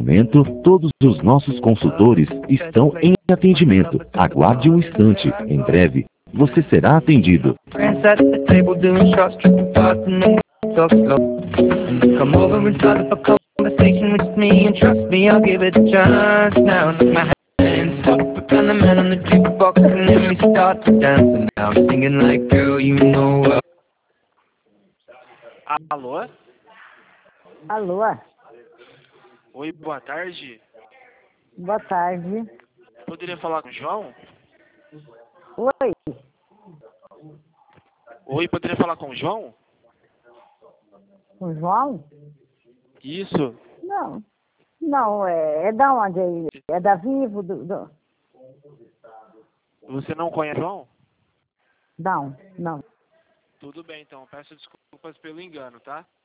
momento, todos os nossos consultores estão em atendimento. Aguarde um instante. Em breve, você será atendido. Friends at the table doing shots, tripping fast and then we talk slow. And you come over and start up a conversation with me, and trust me, I'll give it a chance. Now take my hand, stop, put on the man on the jukebox, and then we start to dance. And now I'm singing like, girl, you know what. Alô? Alô? Oi, boa tarde. Boa tarde. Poderia falar com o João? Oi? Oi, poderia falar com o João? O João? Isso. Não. Não, é da onde aí? É da Vivo? Você não conhece o João? Não, não. Tudo bem, então. Peço desculpas pelo engano, tá?